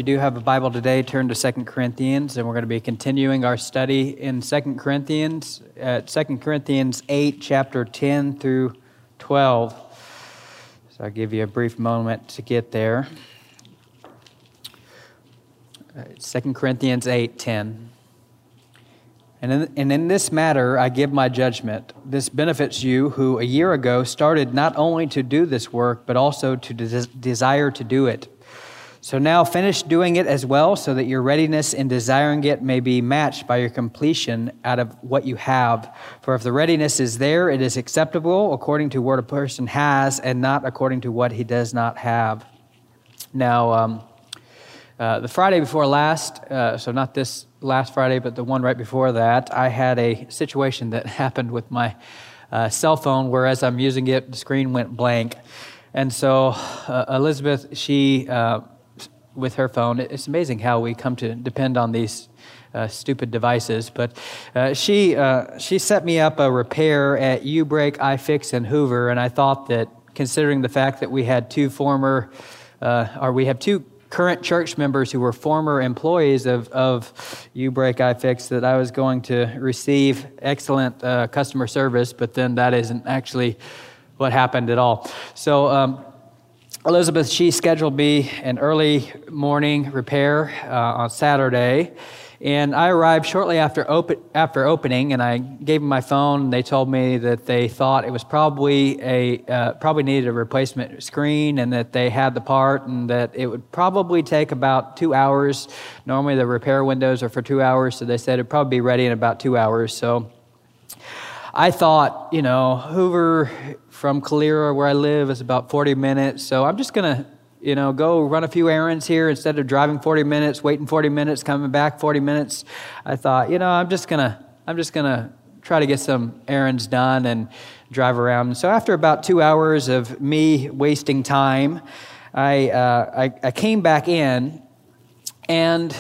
do have a Bible today, turn to 2 Corinthians, and we're going to be continuing our study in 2 Corinthians, 2 Corinthians 8, chapter 10 through 12. So I'll give you a brief moment to get there. 2 Corinthians 8, 10. And in this matter I give my judgment. This benefits you who a year ago started not only to do this work, but also to desire to do it. So now finish doing it as well, so that your readiness in desiring it may be matched by your completion out of what you have. For if the readiness is there, it is acceptable according to what a person has, and not according to what he does not have. Now, the Friday before last, so not this last Friday, but the one right before that, I had a situation that happened with my cell phone where as I'm using it, the screen went blank. And so Elizabeth, she, with her phone, it's amazing how we come to depend on these stupid devices, but she set me up a repair at U-Break, iFix, and Hoover, and I thought that considering the fact that we had two current church members who were former employees of U-Break, iFix, that I was going to receive excellent customer service, but then that isn't actually what happened at all. So Elizabeth, she scheduled me an early morning repair on Saturday, and I arrived shortly after opening, and I gave them my phone. They told me that they thought it was probably needed a replacement screen, and that they had the part, and that it would probably take about 2 hours. Normally the repair windows are for 2 hours, so they said it'd probably be ready in about 2 hours. So I thought, Hoover from Calera, where I live, is about 40 minutes. So I'm just going to, go run a few errands here instead of driving 40 minutes, waiting 40 minutes, coming back 40 minutes. I thought, I'm just going to try to get some errands done and drive around. So after about 2 hours of me wasting time, I came back in, and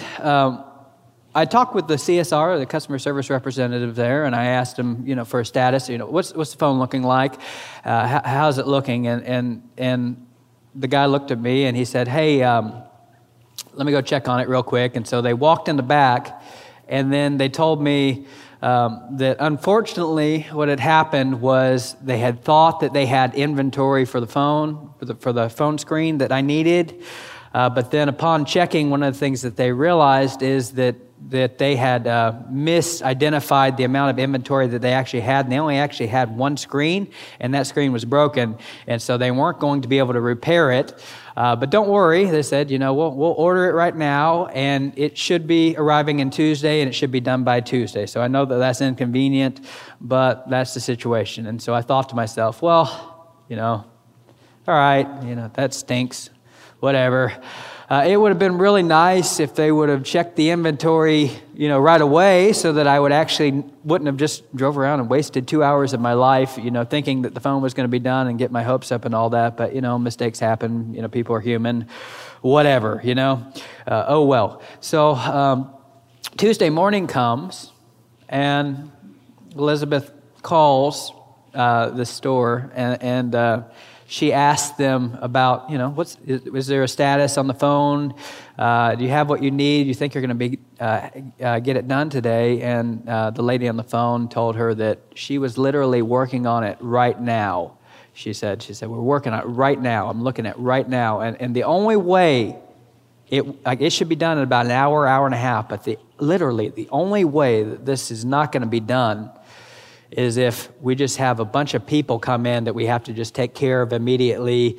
I talked with the CSR, the customer service representative there, and I asked him, for a status. What's the phone looking like? How's it looking? And the guy looked at me and he said, "Hey, let me go check on it real quick." And so they walked in the back, and then they told me that unfortunately what had happened was they had thought that they had inventory for the phone, for the phone screen that I needed. But then upon checking, one of the things that they realized is that they had misidentified the amount of inventory that they actually had, and they only actually had one screen, and that screen was broken, and so they weren't going to be able to repair it. But don't worry, they said, we'll order it right now, and it should be arriving in Tuesday, and it should be done by Tuesday. So I know that that's inconvenient, but that's the situation. And so I thought to myself, well, all right, that stinks. Whatever. It would have been really nice if they would have checked the inventory, right away, so that I wouldn't have just drove around and wasted 2 hours of my life, thinking that the phone was going to be done and get my hopes up and all that. But, mistakes happen. People are human. Whatever, oh well. So Tuesday morning comes, and Elizabeth calls the store, and she asked them about, is there a status on the phone? Do you have what you need? Do you think you're going to get it done today? And the lady on the phone told her that she was literally working on it right now. She said, we're working on it right now. I'm looking at right now. And the only way, it should be done in about an hour, hour and a half, but literally the only way that this is not going to be done is if we just have a bunch of people come in that we have to just take care of immediately.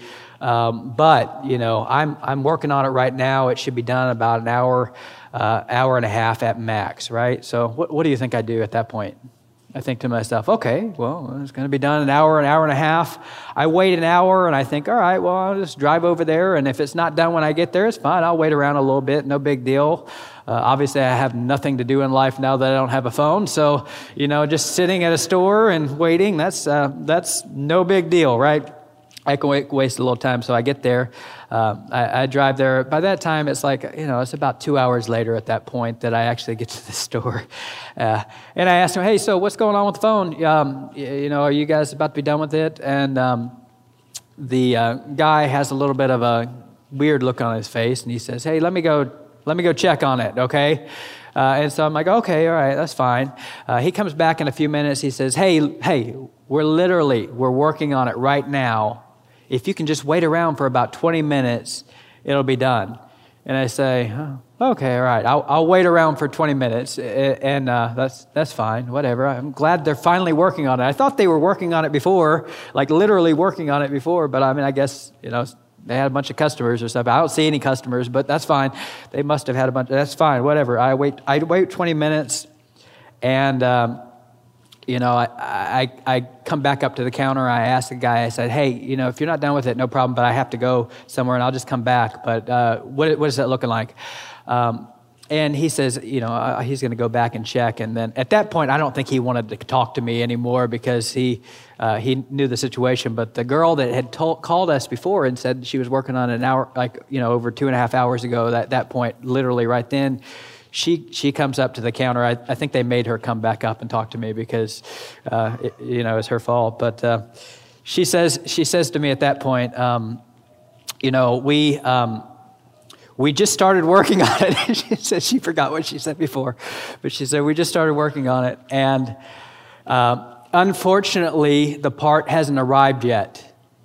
But I'm working on it right now. It should be done about an hour, hour and a half at max, right? So what do you think I do at that point? I think to myself, okay, well, it's going to be done an hour and a half. I wait an hour, and I think, all right, well, I'll just drive over there, and if it's not done when I get there, it's fine. I'll wait around a little bit, no big deal. Obviously, I have nothing to do in life now that I don't have a phone, so, just sitting at a store and waiting, that's no big deal, right? I can waste a little time, so I get there. I drive there. By that time, it's like, it's about 2 hours later at that point that I actually get to the store. And I asked him, hey, so what's going on with the phone? Are you guys about to be done with it? And the guy has a little bit of a weird look on his face, and he says, hey, let me go check on it, okay? And so I'm like, okay, all right, that's fine. He comes back in a few minutes. He says, hey, we're working on it right now. If you can just wait around for about 20 minutes, it'll be done. And I say, oh, okay, all right, I'll wait around for 20 minutes, and that's fine, whatever. I'm glad they're finally working on it. I thought they were working on it before, like literally working on it before, but I mean, I guess, they had a bunch of customers or something. I don't see any customers, but that's fine. They must have had a bunch. That's fine, whatever. I wait 20 minutes, and I come back up to the counter. I asked the guy. I said, hey, if you're not done with it, no problem. But I have to go somewhere, and I'll just come back. But what is that looking like? And he says, he's going to go back and check. And then at that point, I don't think he wanted to talk to me anymore because he knew the situation. But the girl that had called us before and said she was working on an hour, over 2.5 hours ago, at that point, literally right then, she comes up to the counter. I think they made her come back up and talk to me because, it's her fault. But she says to me at that point, we just started working on it. She said she forgot what she said before, but she said we just started working on it, and unfortunately, the part hasn't arrived yet.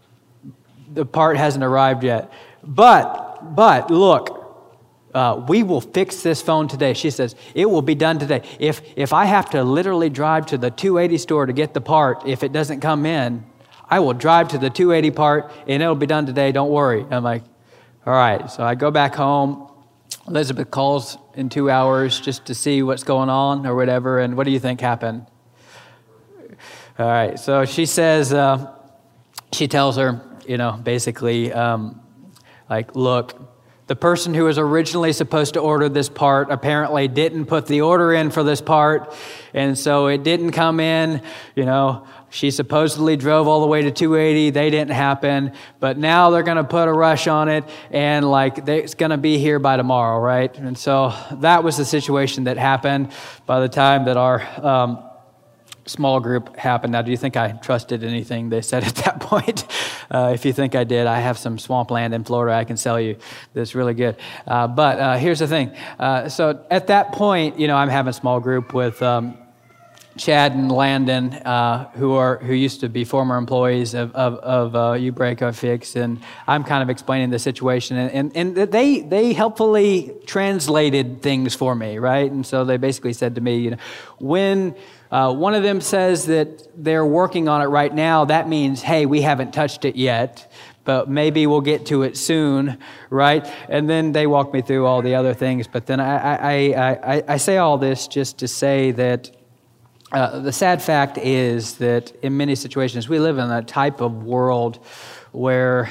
But look, we will fix this phone today. She says it will be done today. If I have to literally drive to the 280 store to get the part, if it doesn't come in, I will drive to the 280 part and it'll be done today. Don't worry. I'm like, all right, so I go back home. Elizabeth calls in 2 hours just to see what's going on or whatever, and what do you think happened? All right, so she says, she tells her, basically, look, the person who was originally supposed to order this part apparently didn't put the order in for this part, and so it didn't come in, She supposedly drove all the way to 280. They didn't happen. But now they're going to put a rush on it, and it's going to be here by tomorrow, right? And so that was the situation that happened by the time that our small group happened. Now, do you think I trusted anything they said at that point? If you think I did, I have some swampland in Florida I can sell you that's really good. But here's the thing. So at that point, I'm having a small group with Chad and Landon, who used to be former employees of YouBreak iFix, and I'm kind of explaining the situation, and they helpfully translated things for me, right? And so they basically said to me, when one of them says that they're working on it right now, that means, hey, we haven't touched it yet, but maybe we'll get to it soon, right? And then they walk me through all the other things, but then I say all this just to say that the sad fact is that in many situations we live in a type of world where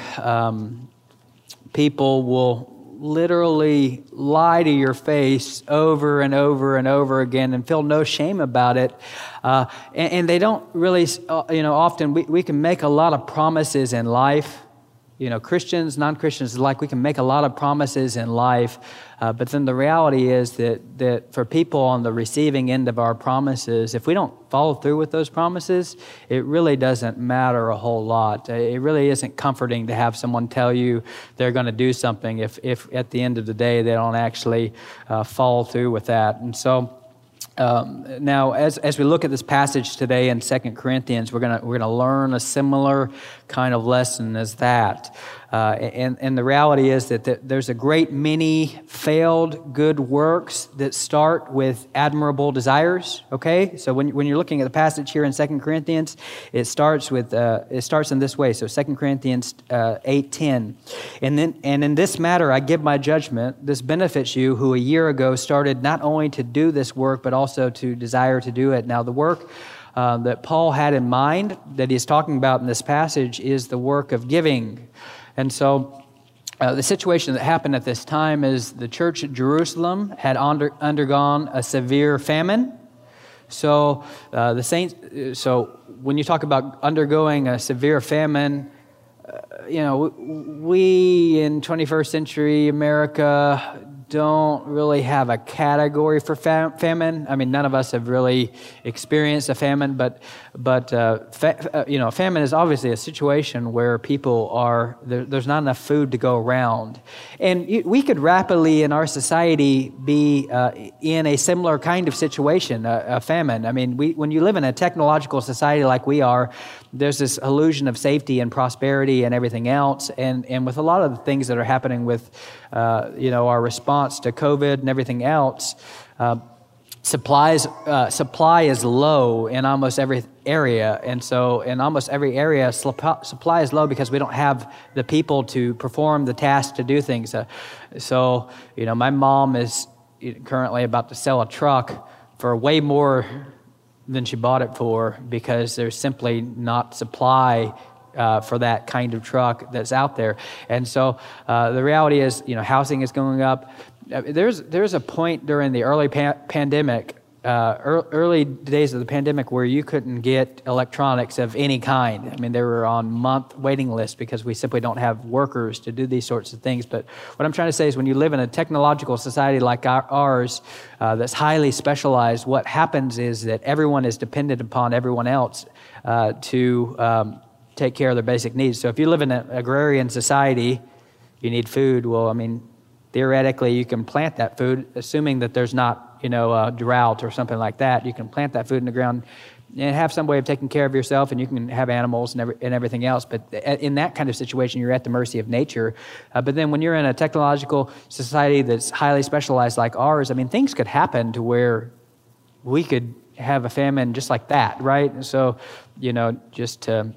people will literally lie to your face over and over and over again and feel no shame about it. And they don't really, often we can make a lot of promises in life. Christians, non-Christians alike, we can make a lot of promises in life, but then the reality is that for people on the receiving end of our promises, if we don't follow through with those promises, it really doesn't matter a whole lot. It really isn't comforting to have someone tell you they're going to do something if at the end of the day they don't actually follow through with that. And so now, as we look at this passage today in 2 Corinthians, we're gonna learn a similar kind of lesson as that. And the reality is that there's a great many failed good works that start with admirable desires. Okay, so when you're looking at the passage here in 2 Corinthians, it starts in this way. So 2 Corinthians 8:10, and in this matter I give my judgment. This benefits you who a year ago started not only to do this work but also to desire to do it. Now the work that Paul had in mind that he's talking about in this passage is the work of giving. And so the situation that happened at this time is the church at Jerusalem had undergone a severe famine. So the saints. So when you talk about undergoing a severe famine, we in 21st century America don't really have a category for famine. I mean, none of us have really experienced a famine, but famine is obviously a situation where people are there's not enough food to go around, and we could rapidly in our society be in a similar kind of situation, a famine. I mean, when you live in a technological society like we are, there's this illusion of safety and prosperity and everything else, and with a lot of the things that are happening with our response to COVID and everything else, supply is low in almost every area, and so in almost every area, supply is low because we don't have the people to perform the task to do things. So my mom is currently about to sell a truck for way more than she bought it for because there's simply not supply for that kind of truck that's out there. And so the reality is, housing is going up. There's a point during the early pandemic, early days of the pandemic, where you couldn't get electronics of any kind. I mean, they were on month waiting lists because we simply don't have workers to do these sorts of things. But what I'm trying to say is when you live in a technological society like ours that's highly specialized, what happens is that everyone is dependent upon everyone else to take care of their basic needs. So if you live in an agrarian society, you need food. Well, I mean, theoretically, you can plant that food, assuming that there's not, a drought or something like that. You can plant that food in the ground and have some way of taking care of yourself, and you can have animals and everything else. But in that kind of situation, you're at the mercy of nature. But then when you're in a technological society that's highly specialized like ours, I mean, things could happen to where we could have a famine just like that, right? And so, just to...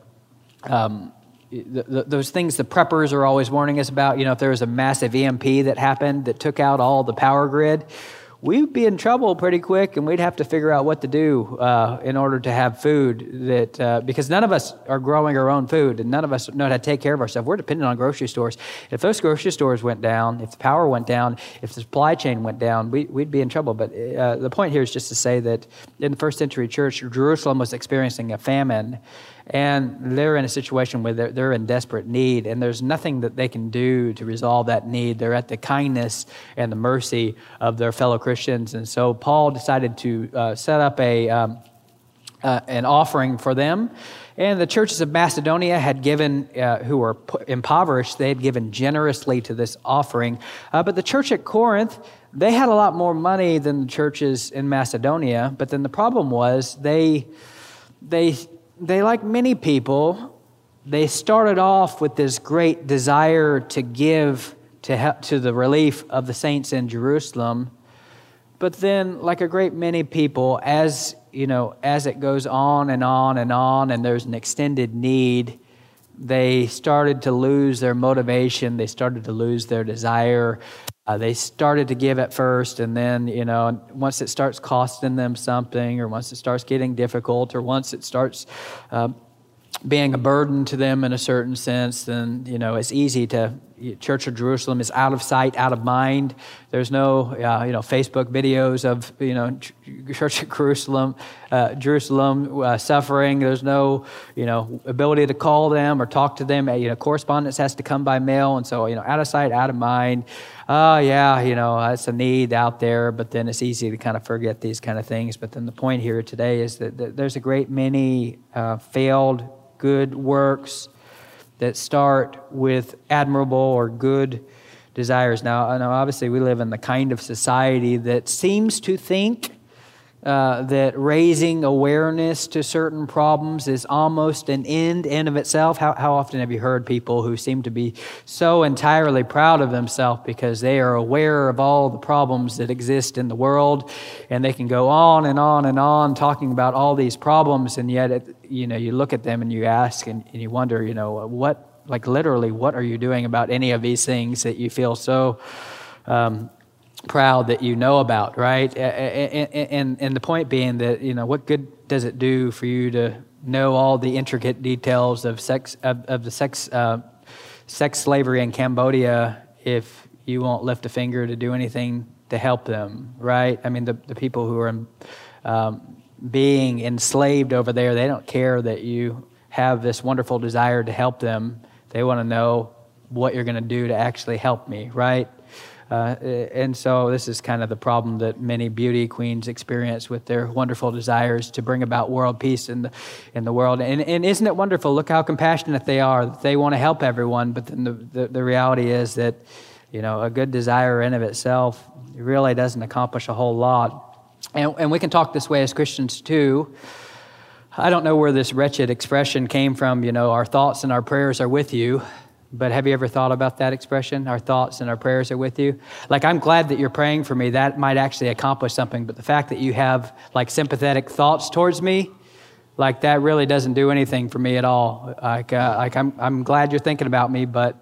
those things the preppers are always warning us about, if there was a massive EMP that happened that took out all the power grid, we'd be in trouble pretty quick, and we'd have to figure out what to do in order to have food because none of us are growing our own food, and none of us know how to take care of ourselves. We're dependent on grocery stores. If those grocery stores went down, if the power went down, if the supply chain went down, we'd be in trouble. But the point here is just to say that in the first century church, Jerusalem was experiencing a famine, and they're in a situation where they're in desperate need, and there's nothing that they can do to resolve that need. They're at the kindness and the mercy of their fellow Christians. And so Paul decided to set up an offering for them. And the churches of Macedonia had given, who were impoverished, they had given generously to this offering. But the church at Corinth, they had a lot more money than the churches in Macedonia. But then the problem was they like many people, they started off with this great desire to give to the relief of the saints in Jerusalem. But then, like a great many people, as it goes on and on and on, and there's an extended need, they started to lose their motivation. They started to lose their desire. They started to give at first, and then, once it starts costing them something, or once it starts getting difficult, or once it starts being a burden to them in a certain sense, then, it's easy to... Church of Jerusalem is out of sight, out of mind. There's no, Facebook videos of, Church of Jerusalem suffering. There's no, ability to call them or talk to them. Correspondence has to come by mail. And so, out of sight, out of mind. It's a need out there, but then it's easy to kind of forget these kind of things. But then the point here today is that there's a great many failed good works that start with admirable or good desires. Now, obviously, we live in the kind of society that seems to think that raising awareness to certain problems is almost an end in of itself. How often have you heard people who seem to be so entirely proud of themselves because they are aware of all the problems that exist in the world, and they can go on and on and on talking about all these problems, and yet, you look at them and you ask and you wonder, literally, what are you doing about any of these things that you feel so proud that you know about, right? And the point being that, what good does it do for you to know all the intricate details of sex slavery in Cambodia if you won't lift a finger to do anything to help them, right? I mean, the people who are being enslaved over there, they don't care that you have this wonderful desire to help them. They want to know what you're going to do to actually help me, right? And so this is kind of the problem that many beauty queens experience with their wonderful desires to bring about world peace in the world. And isn't it wonderful? Look how compassionate they are. They want to help everyone, but then the reality is that, a good desire in of itself really doesn't accomplish a whole lot. And we can talk this way as Christians too. I don't know where this wretched expression came from, our thoughts and our prayers are with you. But have you ever thought about that expression? Our thoughts and our prayers are with you. Like, I'm glad that you're praying for me. That might actually accomplish something. But the fact that you have sympathetic thoughts towards me, that really doesn't do anything for me at all. I'm glad you're thinking about me, but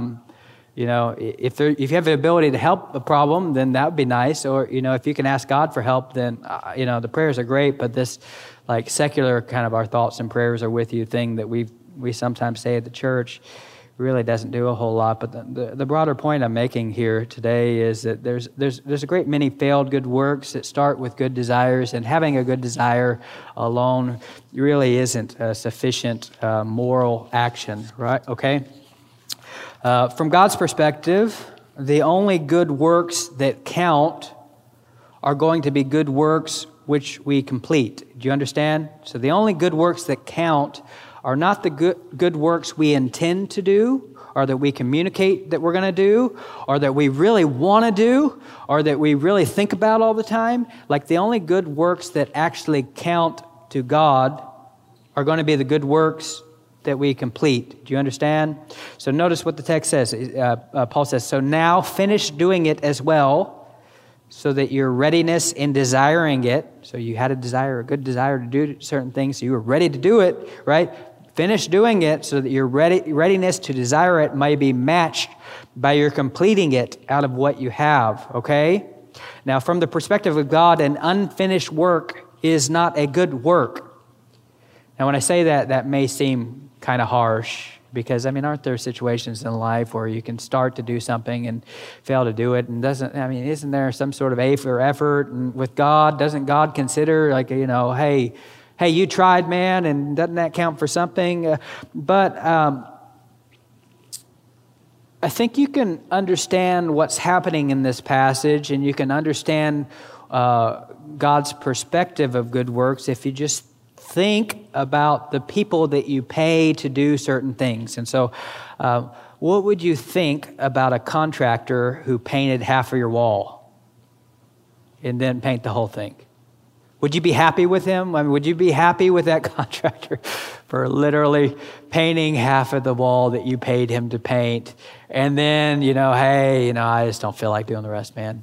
if you have the ability to help a problem, then that would be nice. Or if you can ask God for help, then the prayers are great. But this secular kind of our thoughts and prayers are with you thing that we sometimes say at the church really doesn't do a whole lot. But the broader point I'm making here today is that there's a great many failed good works that start with good desires, and having a good desire alone really isn't a sufficient moral action, right? Okay? From God's perspective, the only good works that count are going to be good works which we complete. Do you understand? So the only good works that count are not the good works we intend to do, or that we communicate that we're going to do, or that we really want to do, or that we really think about all the time. The only good works that actually count to God are going to be the good works that we complete. Do you understand? So notice what the text says. Paul says, "So now finish doing it as well, so that your readiness in desiring it," so you had a good desire to do certain things, so you were ready to do it, right? Finish doing it so that your readiness to desire it may be matched by your completing it out of what you have, okay? Now, from the perspective of God, an unfinished work is not a good work. Now, when I say that, that may seem kind of harsh, because, aren't there situations in life where you can start to do something and fail to do it? And isn't there some sort of effort? And with God, doesn't God consider, hey, you tried, man, and doesn't that count for something? But I think you can understand what's happening in this passage, and you can understand God's perspective of good works if you just think about the people that you pay to do certain things. And so what would you think about a contractor who painted half of your wall and then paint the whole thing? Would you be happy with him? Would you be happy with that contractor for literally painting half of the wall that you paid him to paint? And then, hey, I just don't feel like doing the rest, man.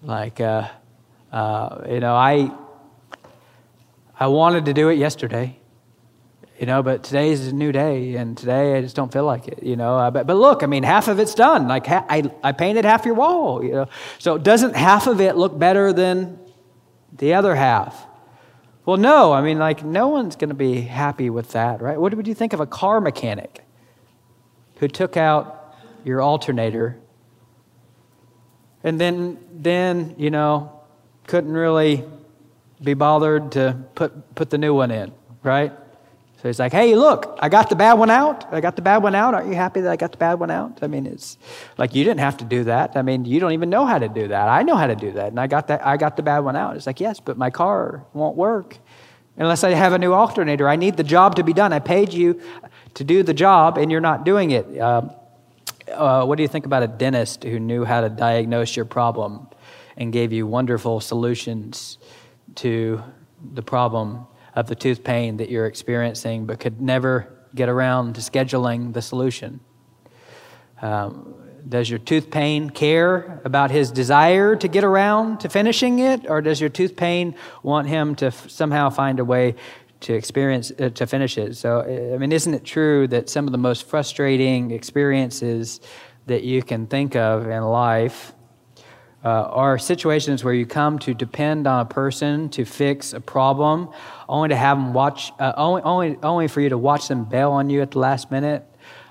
I wanted to do it yesterday, but today's a new day, and today I just don't feel like it, But look, half of it's done. I painted half your wall, So doesn't half of it look better than the other half? Well, no. No one's going to be happy with that, right? What would you think of a car mechanic who took out your alternator and then couldn't really be bothered to put the new one in, right? So he's like, hey, look, I got the bad one out. Aren't you happy that I got the bad one out? It's like, you didn't have to do that. You don't even know how to do that. I know how to do that. And I got the bad one out. It's like, yes, but my car won't work unless I have a new alternator. I need the job to be done. I paid you to do the job, and you're not doing it. What do you think about a dentist who knew how to diagnose your problem and gave you wonderful solutions to the problem of the tooth pain that you're experiencing, but could never get around to scheduling the solution? Does your tooth pain care about his desire to get around to finishing it, or does your tooth pain want him to somehow find a way to finish it? So, isn't it true that some of the most frustrating experiences that you can think of in life are situations where you come to depend on a person to fix a problem, only to have them only for you to watch them bail on you at the last minute?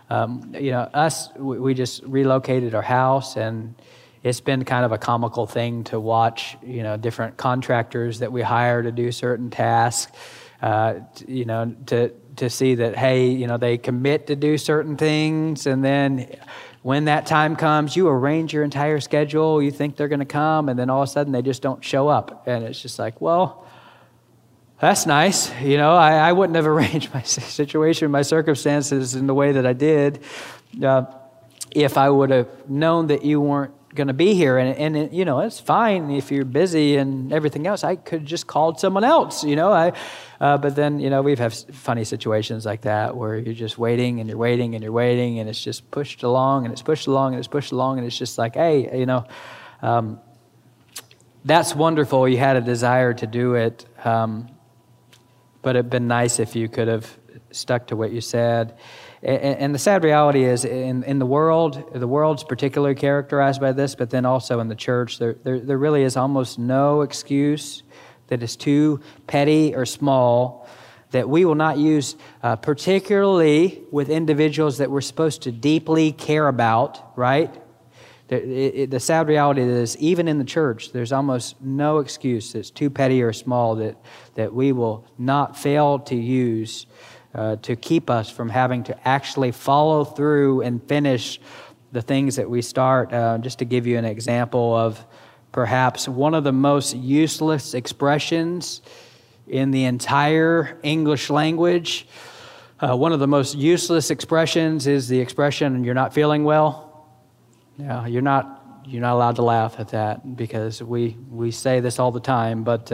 We just relocated our house, and it's been kind of a comical thing to watch, different contractors that we hire to do certain tasks. to see that, hey, they commit to do certain things, and then when that time comes, you arrange your entire schedule, you think they're going to come, and then all of a sudden they just don't show up. And it's just like, well, that's nice. I wouldn't have arranged my situation, my circumstances in the way that I did if I would have known that you weren't going to be here. And it's fine if you're busy and everything else. I could have just called someone else, but then, we've had funny situations like that where you're just waiting and you're waiting and you're waiting, and it's just pushed along and it's pushed along and it's pushed along, and it's just like, hey, that's wonderful. You had a desire to do it, but it'd been nice if you could have stuck to what you said. And the sad reality is, in the world's particularly characterized by this, but then also in the church, there really is almost no excuse that is too petty or small that we will not use, particularly with individuals that we're supposed to deeply care about, right? The sad reality is, even in the church, there's almost no excuse that's too petty or small that we will not fail to use to keep us from having to actually follow through and finish the things that we start. Just to give you an example of perhaps one of the most useless expressions in the entire English language. One of the most useless expressions is the expression, "You're not feeling well." Yeah, you're not allowed to laugh at that, because we say this all the time. But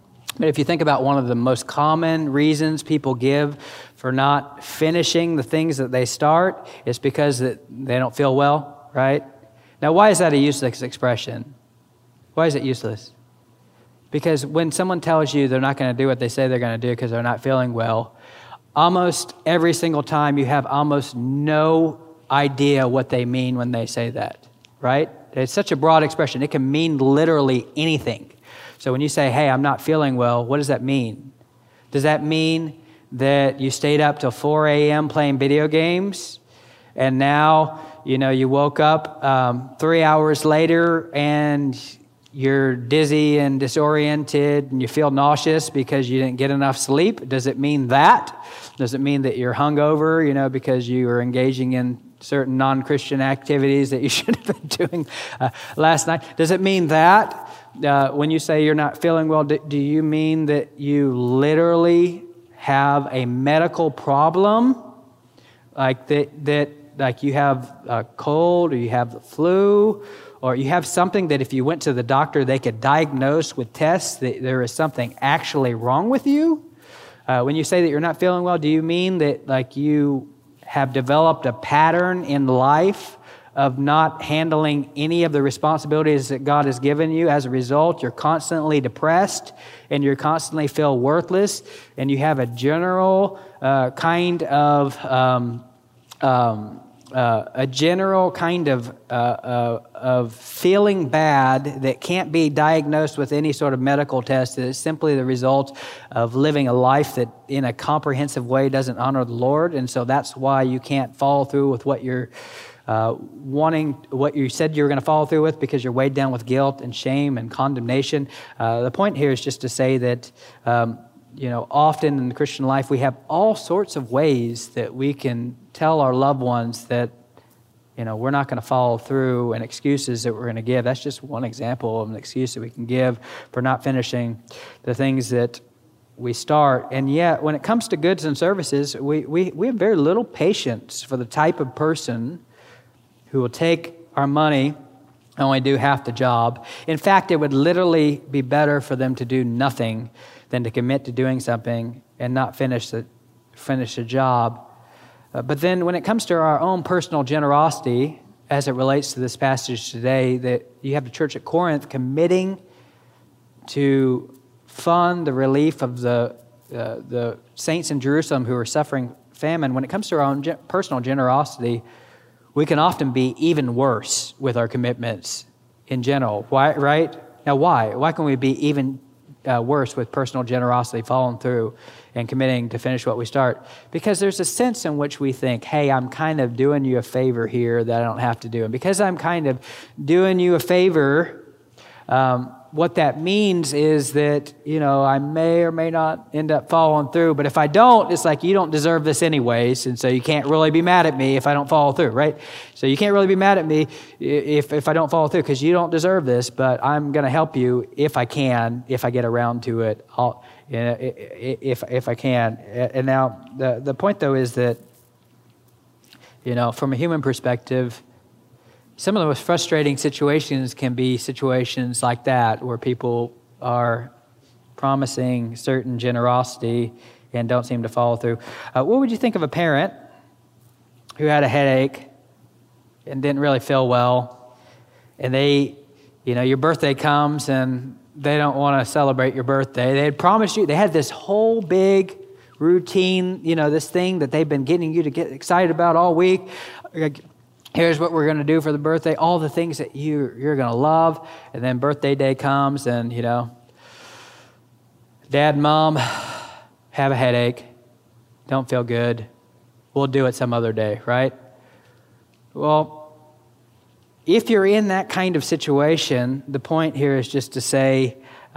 if you think about one of the most common reasons people give for not finishing the things that they start, it's because they don't feel well, right? Now, why is that a useless expression? Why is it useless? Because when someone tells you they're not going to do what they say they're going to do because they're not feeling well, almost every single time you have almost no idea what they mean when they say that, right? It's such a broad expression. It can mean literally anything. So when you say, hey, I'm not feeling well, what does that mean? Does that mean that you stayed up till 4 a.m. playing video games, and now, you woke up 3 hours later and you're dizzy and disoriented and you feel nauseous because you didn't get enough sleep? Does it mean that? Does it mean that you're hungover, because you were engaging in certain non-Christian activities that you should have been doing last night? Does it mean that? When you say you're not feeling well, do you mean that you literally have a medical problem? Like like you have a cold, or you have the flu, or you have something that if you went to the doctor, they could diagnose with tests that there is something actually wrong with you? When you say that you're not feeling well, do you mean that like you have developed a pattern in life of not handling any of the responsibilities that God has given you? As a result, you're constantly depressed and you constantly feel worthless, and you have a general kind of feeling bad that can't be diagnosed with any sort of medical test. That is simply the result of living a life that in a comprehensive way doesn't honor the Lord. And so that's why you can't follow through with what you're what you said you were going to follow through with, because you're weighed down with guilt and shame and condemnation. The point here is just to say that often in the Christian life we have all sorts of ways that we can tell our loved ones that we're not going to follow through, and excuses that we're going to give. That's just one example of an excuse that we can give for not finishing the things that we start. And yet, when it comes to goods and services, we have very little patience for the type of person who will take our money and only do half the job. In fact, it would literally be better for them to do nothing than to commit to doing something and not finish the job. But then when it comes to our own personal generosity, as it relates to this passage today, that you have the church at Corinth committing to fund the relief of the saints in Jerusalem who are suffering famine. When it comes to our own personal generosity, we can often be even worse with our commitments in general. Why? Right? Now, why? Why can we be even worse with personal generosity, following through and committing to finish what we start? Because there's a sense in which we think, hey, I'm kind of doing you a favor here that I don't have to do. And because I'm kind of doing you a favor, What that means is that, I may or may not end up following through, but if I don't, it's like you don't deserve this anyways, and so you can't really be mad at me if I don't follow through, right? So you can't really be mad at me if I don't follow through, because you don't deserve this, but I'm going to help you if I can, if I get around to it, if I can. And now the point, though, is that, from a human perspective, some of the most frustrating situations can be situations like that, where people are promising certain generosity and don't seem to follow through. What would you think of a parent who had a headache and didn't really feel well, and your birthday comes and they don't want to celebrate your birthday? They had promised you, they had this whole big routine, this thing that they've been getting you to get excited about all week. Here's what we're going to do for the birthday, all the things that you're going to love. And then birthday day comes and, Dad and Mom have a headache, don't feel good. We'll do it some other day, right? Well, if you're in that kind of situation, the point here is just to say,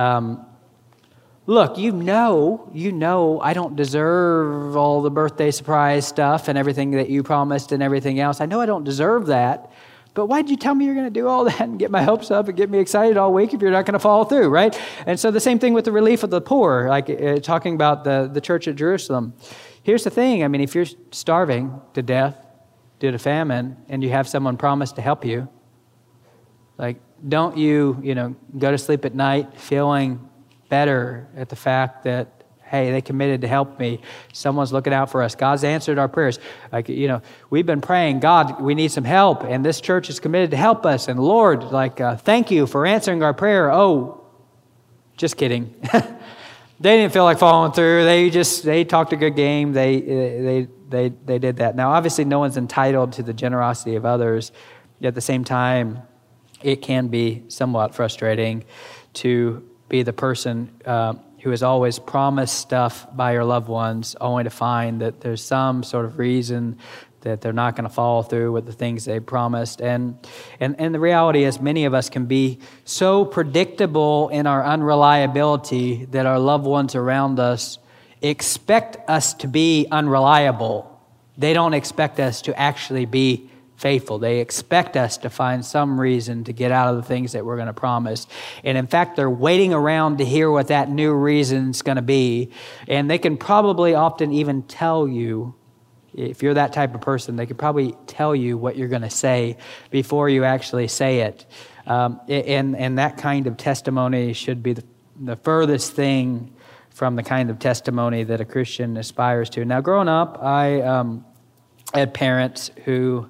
look, you know I don't deserve all the birthday surprise stuff and everything that you promised and everything else. I know I don't deserve that, but why'd you tell me you're going to do all that and get my hopes up and get me excited all week if you're not going to follow through, right? And so the same thing with the relief of the poor, like talking about the church at Jerusalem. Here's the thing, if you're starving to death due to famine and you have someone promise to help you, don't you, go to sleep at night feeling better at the fact that, hey, they committed to help me. Someone's looking out for us. God's answered our prayers. We've been praying, God, we need some help, and this church is committed to help us. And Lord, thank you for answering our prayer. Oh, just kidding. They didn't feel like following through. They talked a good game. They did that. Now, obviously, no one's entitled to the generosity of others. Yet at the same time, it can be somewhat frustrating to be the person who has always promised stuff by your loved ones, only to find that there's some sort of reason that they're not going to follow through with the things they promised. And the reality is, many of us can be so predictable in our unreliability that our loved ones around us expect us to be unreliable. They don't expect us to actually be faithful. They expect us to find some reason to get out of the things that we're going to promise. And in fact, they're waiting around to hear what that new reason's going to be. And they can probably often even tell you, if you're that type of person, they could probably tell you what you're going to say before you actually say it. And that kind of testimony should be the furthest thing from the kind of testimony that a Christian aspires to. Now, growing up, I had parents who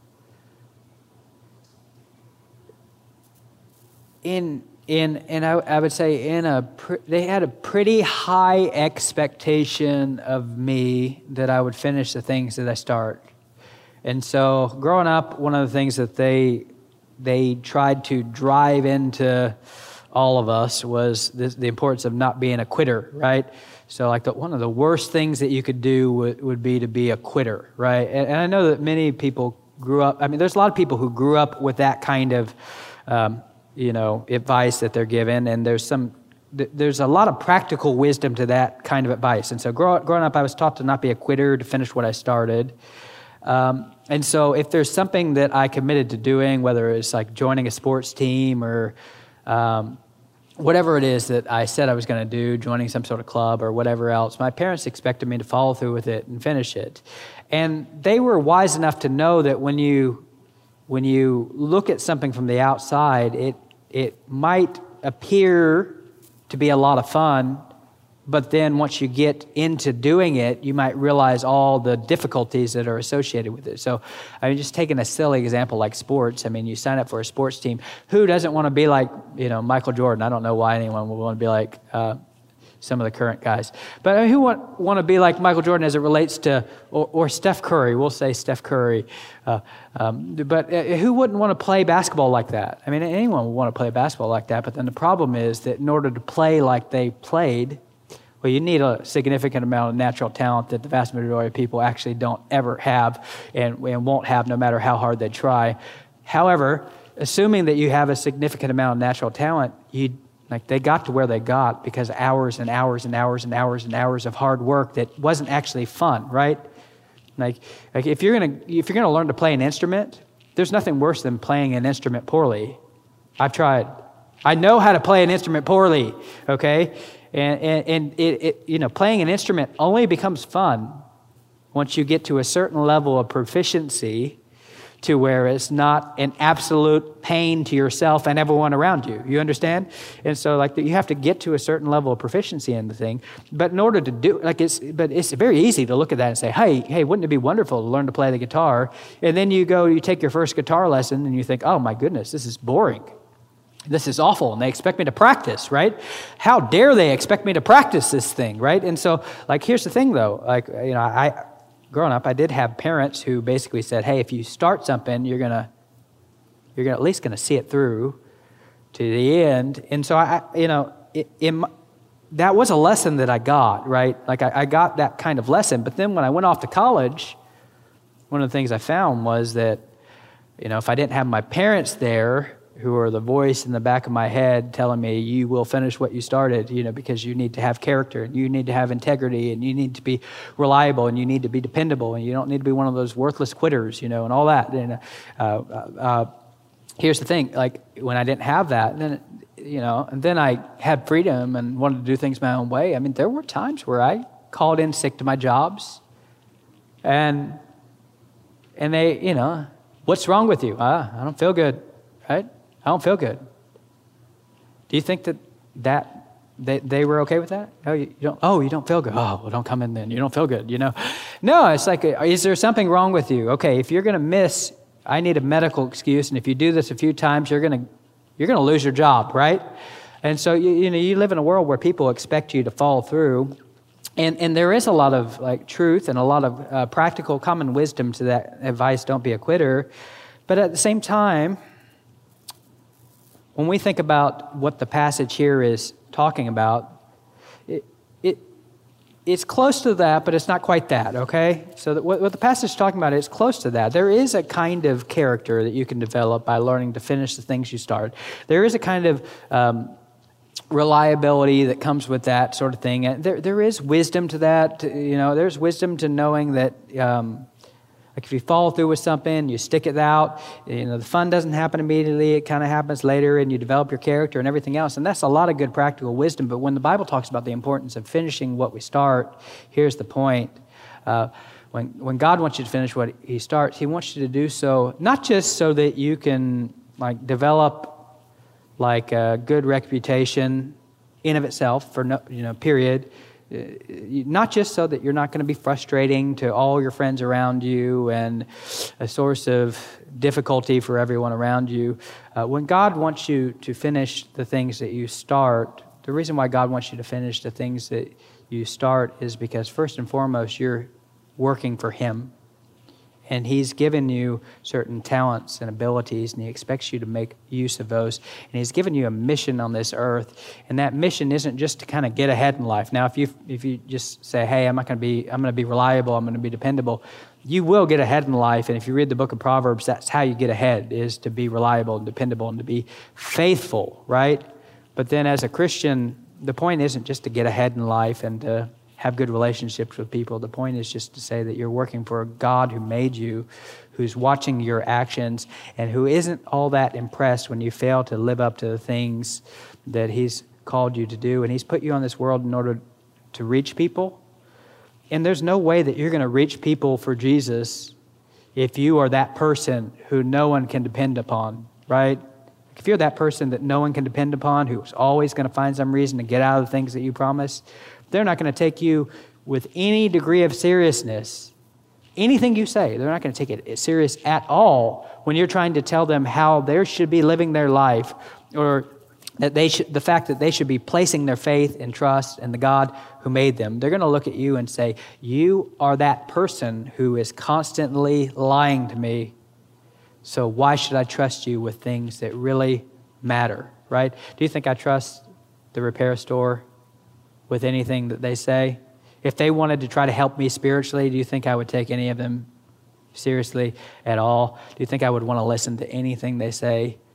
I would say they had a pretty high expectation of me that I would finish the things that I start. And so growing up, one of the things that they tried to drive into all of us was the importance of not being a quitter, right? So one of the worst things that you could do would be to be a quitter, right? And I know that many people grew up, there's a lot of people who grew up with that kind of advice that they're given, and there's a lot of practical wisdom to that kind of advice. And so growing up, I was taught to not be a quitter, to finish what I started. And so if there's something that I committed to doing, whether it's like joining a sports team or whatever it is that I said I was going to do, joining some sort of club or whatever else, my parents expected me to follow through with it and finish it. And they were wise enough to know that when you look at something from the outside, it might appear to be a lot of fun, but then once you get into doing it, you might realize all the difficulties that are associated with it. So, just taking a silly example like sports, you sign up for a sports team. Who doesn't want to be like, Michael Jordan? I don't know why anyone would want to be like some of the current guys. But who want to be like Michael Jordan as it relates to, or Steph Curry? We'll say Steph Curry. But who wouldn't want to play basketball like that? Anyone would want to play basketball like that. But then the problem is that in order to play like they played, well, you need a significant amount of natural talent that the vast majority of people actually don't ever have and won't have no matter how hard they try. However, assuming that you have a significant amount of natural talent, they got to where they got because hours and hours and hours and hours and hours of hard work that wasn't actually fun, right? Like if you're gonna learn to play an instrument, there's nothing worse than playing an instrument poorly. I've tried. I know how to play an instrument poorly, okay? And playing an instrument only becomes fun once you get to a certain level of proficiency to where it's not an absolute pain to yourself and everyone around you. You understand? And so you have to get to a certain level of proficiency in the thing. But in order to do, it's very easy to look at that and say, hey, wouldn't it be wonderful to learn to play the guitar? And then you take your first guitar lesson and you think, oh my goodness, this is boring. This is awful, and they expect me to practice, right? How dare they expect me to practice this thing, right? And so, here's the thing, though. Growing up, I did have parents who basically said, hey, if you start something, you're at least gonna see it through to the end. And so that was a lesson that I got, right? I got that kind of lesson. But then when I went off to college, one of the things I found was that, if I didn't have my parents there, who are the voice in the back of my head telling me, you will finish what you started, because you need to have character, and you need to have integrity, and you need to be reliable, and you need to be dependable, and you don't need to be one of those worthless quitters, and all that. And here's the thing, when I didn't have that, then, and then I had freedom and wanted to do things my own way. I mean, there were times where I called in sick to my jobs, and they, what's wrong with you? I don't feel good, right? I don't feel good. Do you think that they were okay with that? Oh, you don't feel good. Oh, well, don't come in then. You don't feel good, No, it's is there something wrong with you? Okay, if you're going to miss, I need a medical excuse, and if you do this a few times, you're going to lose your job, right? And so you live in a world where people expect you to follow through, and there is a lot of truth and a lot of practical common wisdom to that advice. Don't be a quitter, but at the same time, when we think about what the passage here is talking about, it's close to that, but it's not quite that, okay? So what the passage is talking about is close to that. There is a kind of character that you can develop by learning to finish the things you start. There is a kind of reliability that comes with that sort of thing. And there is wisdom to that. There's wisdom to knowing that if you follow through with something, you stick it out, the fun doesn't happen immediately, it kind of happens later, and you develop your character and everything else. And that's a lot of good practical wisdom. But when the Bible talks about the importance of finishing what we start, here's the point. When God wants you to finish what he starts, he wants you to do so, not just so that you can develop a good reputation in of itself for period. Not just so that you're not going to be frustrating to all your friends around you and a source of difficulty for everyone around you. When God wants you to finish the things that you start, the reason why God wants you to finish the things that you start is because first and foremost, you're working for him. And he's given you certain talents and abilities, and he expects you to make use of those. And he's given you a mission on this earth, and that mission isn't just to kind of get ahead in life. Now, if you just say, "Hey, I'm going to be reliable, I'm going to be dependable," you will get ahead in life. And if you read the book of Proverbs, that's how you get ahead: is to be reliable and dependable and to be faithful, right? But then, as a Christian, the point isn't just to get ahead in life and to have good relationships with people. The point is just to say that you're working for a God who made you, who's watching your actions, and who isn't all that impressed when you fail to live up to the things that he's called you to do. And he's put you on this world in order to reach people. And there's no way that you're going to reach people for Jesus if you are that person who no one can depend upon, right? If you're that person that no one can depend upon, who's always going to find some reason to get out of the things that you promise, they're not going to take you with any degree of seriousness. Anything you say, they're not going to take it serious at all when you're trying to tell them how they should be living their life, or that the fact that they should be placing their faith and trust in the God who made them. They're going to look at you and say, "You are that person who is constantly lying to me. So why should I trust you with things that really matter?" Right? Do you think I trust the repair store with anything that they say? If they wanted to try to help me spiritually, do you think I would take any of them seriously at all? Do you think I would want to listen to anything they say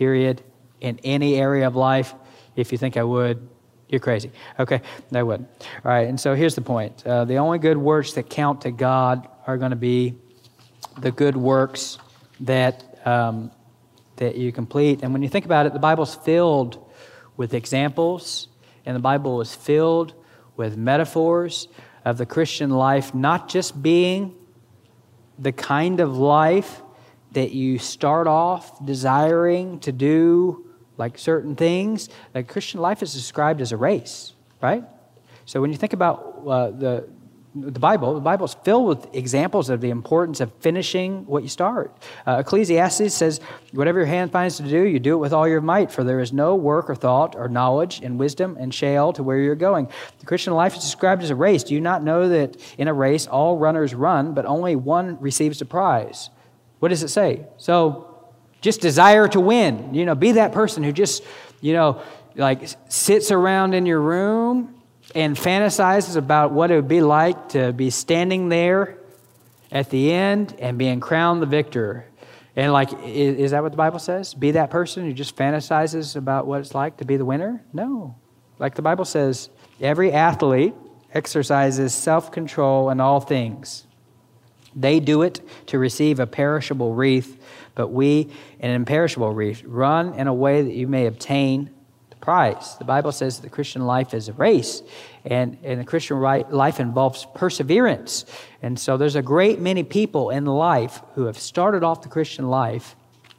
period, in any area of life? If you think I would, you're crazy. Okay, I would. All right, and so here's the point. The only good works that count to God are going to be the good works that that you complete. And when you think about it, the Bible's filled with examples, and the Bible is filled with metaphors of the Christian life not just being the kind of life that you start off desiring to do, like certain things. Like Christian life is described as a race, right? So when you think about the Bible is filled with examples of the importance of finishing what you start. Ecclesiastes says, whatever your hand finds to do, you do it with all your might, for there is no work or thought or knowledge and wisdom and shale to where you're going. The Christian life is described as a race. Do you not know that in a race all runners run, but only one receives the prize? What does it say? So just desire to win. Be that person who just, like sits around in your room and fantasizes about what it would be like to be standing there at the end and being crowned the victor. And is that what the Bible says? Be that person who just fantasizes about what it's like to be the winner? No. Like the Bible says, every athlete exercises self-control in all things. They do it to receive a perishable wreath, but we, an imperishable wreath, run in a way that you may obtain prize. The Bible says the Christian life is a race, and the Christian life involves perseverance. And so there's a great many people in life who have started off the Christian life,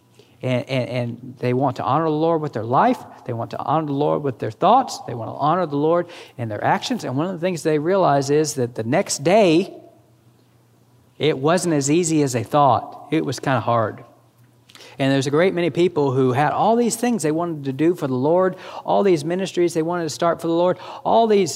and they want to honor the Lord with their life. They want to honor the Lord with their thoughts. They want to honor the Lord in their actions. And one of the things they realize is that the next day, it wasn't as easy as they thought. It was kind of hard. And there's a great many people who had all these things they wanted to do for the Lord, all these ministries they wanted to start for the Lord, all these,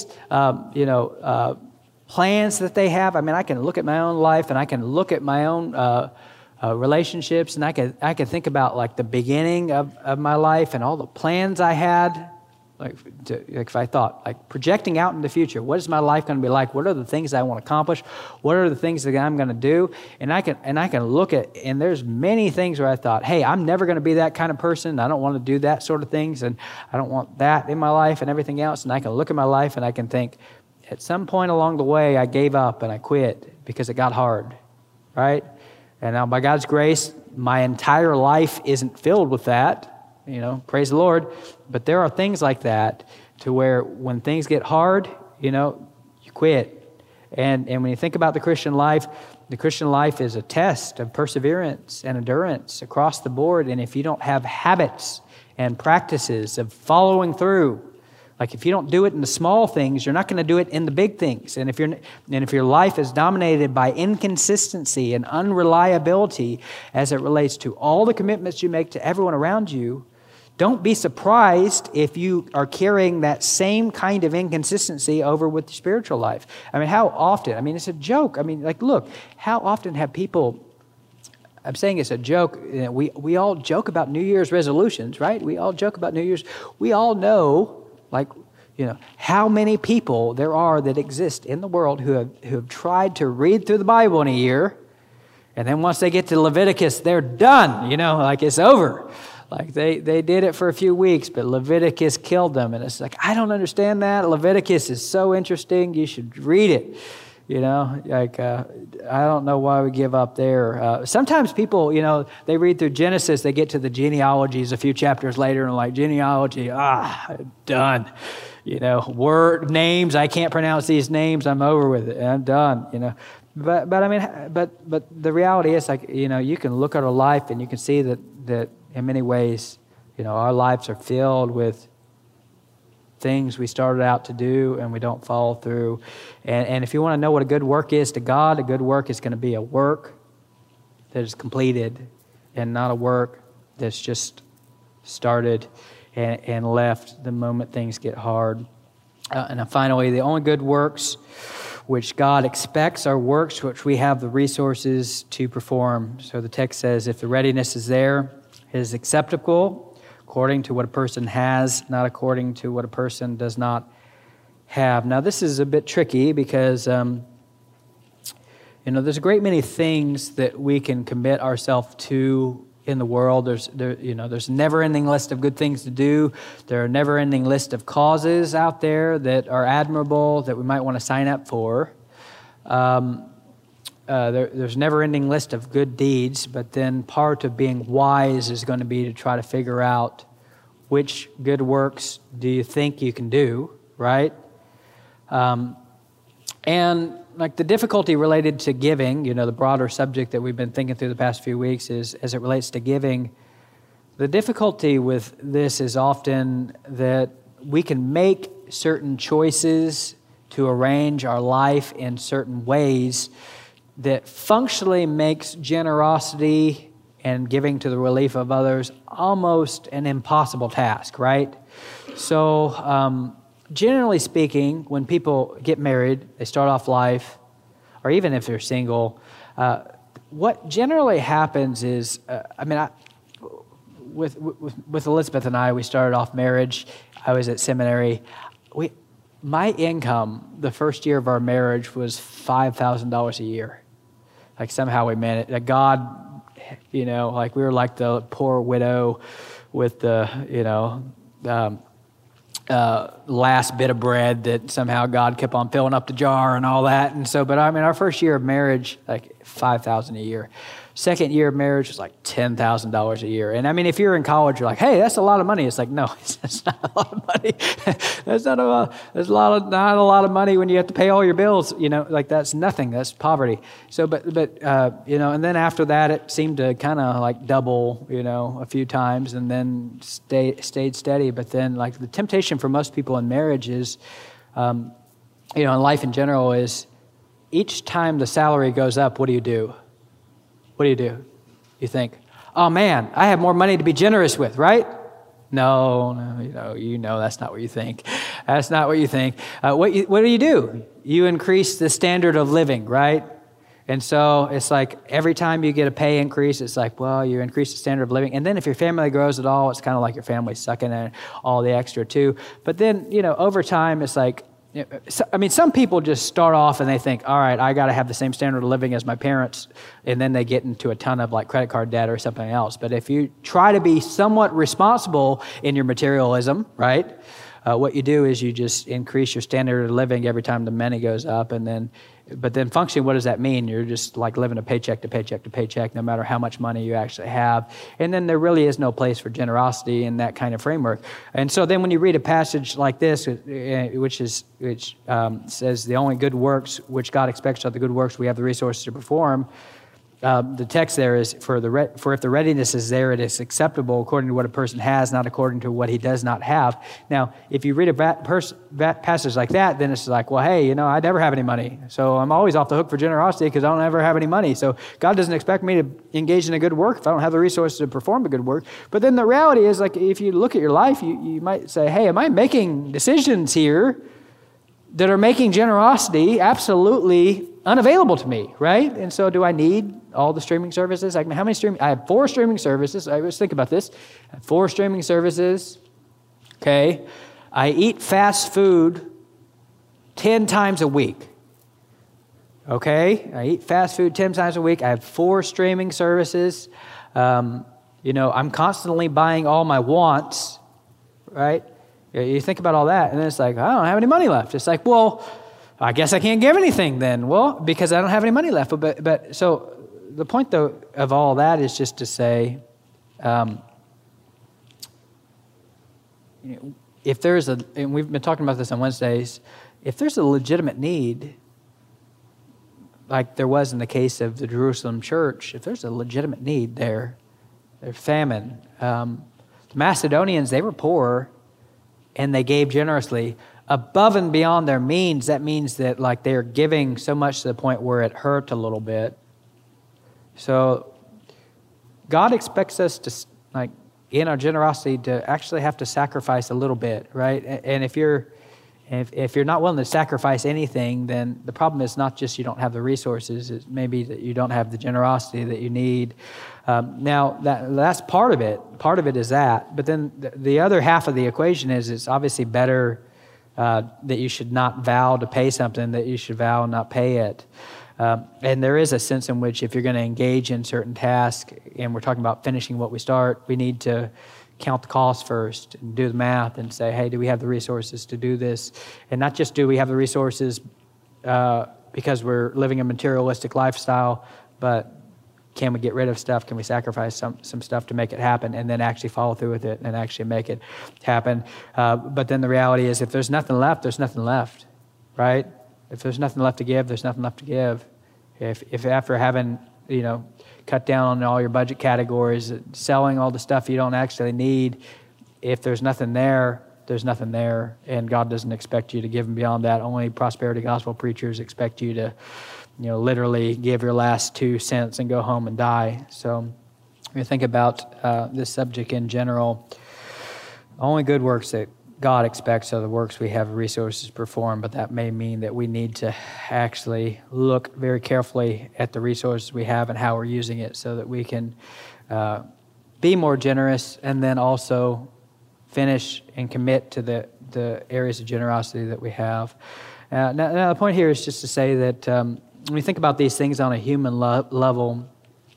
plans that they have. I mean, I can look at my own life, and I can look at my own relationships, and I can think about like the beginning of my life and all the plans I had. Like if I thought, like projecting out in the future, what is my life going to be like? What are the things I want to accomplish? What are the things that I'm going to do? And I can look at, and there's many things where I thought, hey, I'm never going to be that kind of person. I don't want to do that sort of things, and I don't want that in my life and everything else. And I can look at my life and I can think, at some point along the way, I gave up and I quit because it got hard, right? And now by God's grace, my entire life isn't filled with that. Praise the Lord. But there are things like that to where when things get hard, you quit. And when you think about the Christian life is a test of perseverance and endurance across the board. And if you don't have habits and practices of following through, like if you don't do it in the small things, you're not going to do it in the big things. And if your life is dominated by inconsistency and unreliability as it relates to all the commitments you make to everyone around you, don't be surprised if you are carrying that same kind of inconsistency over with your spiritual life. I mean, how often? I mean, it's a joke. I mean, like, look, how often have people, I'm saying it's a joke. We all joke about New Year's resolutions, right? We all joke about New Year's. We all know, how many people there are that exist in the world who have tried to read through the Bible in a year, and then once they get to Leviticus, they're done, like it's over. Like they did it for a few weeks, but Leviticus killed them. And it's like, I don't understand that. Leviticus is so interesting. You should read it. I don't know why we give up there. Sometimes people, they read through Genesis, they get to the genealogies a few chapters later and like, genealogy, done. Word names, I can't pronounce these names. I'm over with it. I'm done, But I mean, but the reality is, like, you can look at our life and you can see that in many ways, our lives are filled with things we started out to do and we don't follow through. And if you want to know what a good work is to God, a good work is going to be a work that is completed and not a work that's just started and left the moment things get hard. And then finally, the only good works which God expects are works which we have the resources to perform. So the text says, if the readiness is there, it is acceptable according to what a person has, not according to what a person does not have. Now, this is a bit tricky because, there's a great many things that we can commit ourselves to in the world. There's a never-ending list of good things to do. There are a never-ending list of causes out there that are admirable that we might want to sign up for. There's a never-ending list of good deeds, but then part of being wise is going to be to try to figure out which good works do you think you can do, right? And like the difficulty related to giving, the broader subject that we've been thinking through the past few weeks is, as it relates to giving, the difficulty with this is often that we can make certain choices to arrange our life in certain ways that functionally makes generosity and giving to the relief of others almost an impossible task, right? So generally speaking, when people get married, they start off life, or even if they're single, what generally happens is, with Elizabeth and I, we started off marriage. I was at seminary. My income the first year of our marriage was $5,000 a year. Like somehow we managed. That God, like we were like the poor widow with the, last bit of bread that somehow God kept on filling up the jar and all that. And so, but our first year of marriage, like $5,000 a year. Second year of marriage was like $10,000 a year. And if you're in college, you're like, hey, that's a lot of money. It's like, no, that's not a lot of money. That's not a lot of money when you have to pay all your bills. Like that's nothing. That's poverty. So, but and then after that, it seemed to kind of like double, a few times, and then stayed steady. But then, like the temptation for most people in marriage is, in life in general, is each time the salary goes up, what do you do? What do? You think, oh man, I have more money to be generous with, right? No, that's not what you think. That's not what you think. What do? You increase the standard of living, right? And so it's like every time you get a pay increase, it's like, well, you increase the standard of living. And then if your family grows at all, it's kind of like your family's sucking in all the extra too. But then, over time, it's like, some people just start off and they think, all right, I got to have the same standard of living as my parents, and then they get into a ton of like credit card debt or something else. But if you try to be somewhat responsible in your materialism, right, what you do is you just increase your standard of living every time the money goes up, but then functionally, what does that mean? You're just like living a paycheck to paycheck to paycheck, no matter how much money you actually have. And then there really is no place for generosity in that kind of framework. And so then when you read a passage like this, which says the only good works which God expects are the good works we have the resources to perform, the text there is, for if the readiness is there, it is acceptable according to what a person has, not according to what he does not have. Now, if you read a passage like that, then it's like, well, hey, I never have any money, so I'm always off the hook for generosity because I don't ever have any money. So God doesn't expect me to engage in a good work if I don't have the resources to perform a good work. But then the reality is, like, if you look at your life, you might say, hey, am I making decisions here that are making generosity absolutely unavailable to me, right? And so do I need all the streaming services? Like, how many I have 4 streaming services. I always think about this. I have 4 streaming services. Okay. I eat fast food 10 times a week. Okay. I eat fast food 10 times a week. I have 4 streaming services. I'm constantly buying all my wants, right? You think about all that, and then it's like, I don't have any money left. It's like, well, I guess I can't give anything then. Well, because I don't have any money left. But so the point, though, of all that is just to say, if there's and we've been talking about this on Wednesdays, if there's a legitimate need, like there was in the case of the Jerusalem church, if there's a legitimate need there's famine. The Macedonians, they were poor, and they gave generously above and beyond their means. That means that like they're giving so much to the point where it hurt a little bit. So God expects us to, like, in our generosity, to actually have to sacrifice a little bit, right? And if you're not willing to sacrifice anything, then the problem is not just you don't have the resources, it's maybe that you don't have the generosity that you need. Now, that's part of it. Part of it is that. But then the other half of the equation is it's obviously better that you should not vow to pay something, that you should vow and not pay it. And there is a sense in which if you're going to engage in certain tasks, and we're talking about finishing what we start, we need to count the cost first and do the math and say, hey, do we have the resources to do this? And not just do we have the resources because we're living a materialistic lifestyle, but can we get rid of stuff? Can we sacrifice some stuff to make it happen, and then actually follow through with it and actually make it happen? But then the reality is, if there's nothing left, there's nothing left, right? If there's nothing left to give, there's nothing left to give. If after having, cut down on all your budget categories, selling all the stuff you don't actually need, if there's nothing there, there's nothing there. And God doesn't expect you to give Him beyond that. Only prosperity gospel preachers expect you to, literally give your last 2 cents and go home and die. So when you think about this subject in general, only good works that God expects are the works we have resources to perform, but that may mean that we need to actually look very carefully at the resources we have and how we're using it so that we can be more generous, and then also finish and commit to the areas of generosity that we have. Now, the point here is just to say that when we think about these things on a human level,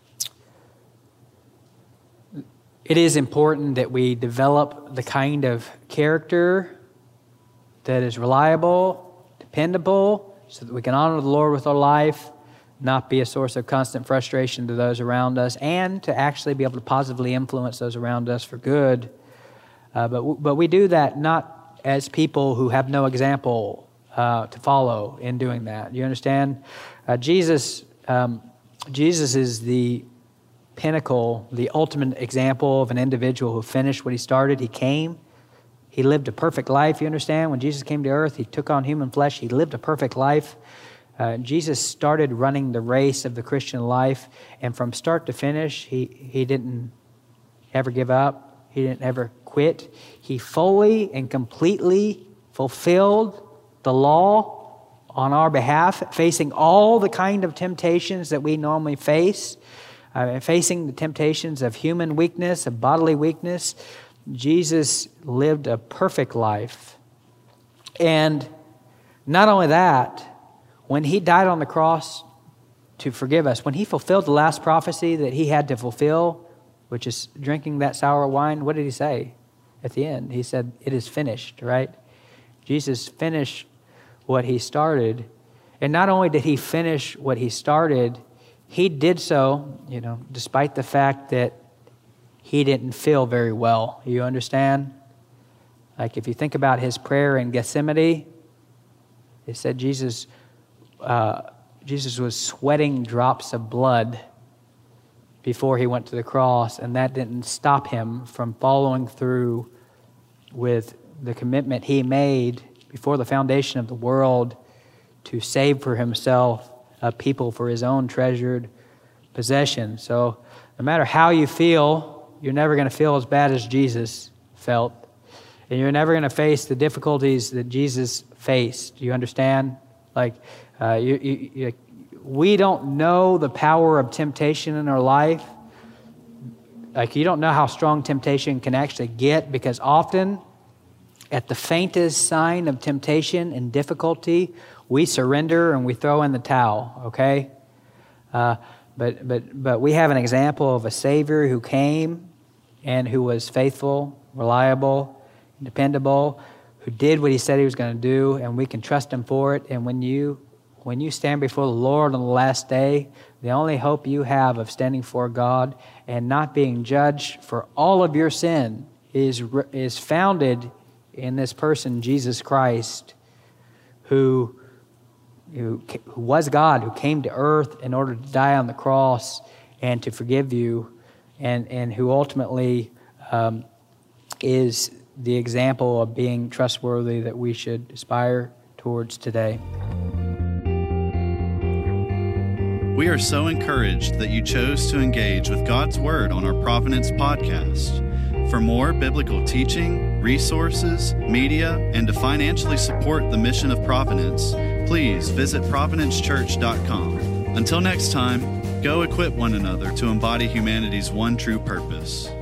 it is important that we develop the kind of character that is reliable, dependable, so that we can honor the Lord with our life, not be a source of constant frustration to those around us, and to actually be able to positively influence those around us for good. But we do that not as people who have no example to follow in doing that. You understand? Jesus is the pinnacle, the ultimate example of an individual who finished what he started. He came. He lived a perfect life. You understand? When Jesus came to earth, He took on human flesh. He lived a perfect life. Jesus started running the race of the Christian life, and from start to finish, he didn't ever give up. He didn't ever quit. He fully and completely fulfilled the law on our behalf, facing all the kind of temptations that we normally face, facing the temptations of human weakness, of bodily weakness. Jesus lived a perfect life. And not only that, when He died on the cross to forgive us, when He fulfilled the last prophecy that He had to fulfill, which is drinking that sour wine, what did He say at the end? He said, "It is finished," right? Jesus finished what He started. And not only did He finish what He started, He did so, despite the fact that He didn't feel very well. You understand? Like if you think about His prayer in Gethsemane, it said Jesus was sweating drops of blood before He went to the cross, and that didn't stop Him from following through with the commitment He made before the foundation of the world to save for Himself a people for His own treasured possession. So no matter how you feel, you're never going to feel as bad as Jesus felt. And you're never going to face the difficulties that Jesus faced. Do you understand? Like, we don't know the power of temptation in our life. Like, you don't know how strong temptation can actually get, because often at the faintest sign of temptation and difficulty, we surrender and we throw in the towel, okay? But we have an example of a Savior who came and who was faithful, reliable, dependable, who did what He said He was going to do, and we can trust Him for it. And when you stand before the Lord on the last day, the only hope you have of standing before God and not being judged for all of your sin is founded in this person, Jesus Christ, who was God, who came to earth in order to die on the cross and to forgive you, and who ultimately is the example of being trustworthy that we should aspire towards today. We are so encouraged that you chose to engage with God's Word on our Providence podcast. For more biblical teaching, resources, media, and to financially support the mission of Providence, please visit providencechurch.com. Until next time, go equip one another to embody humanity's one true purpose.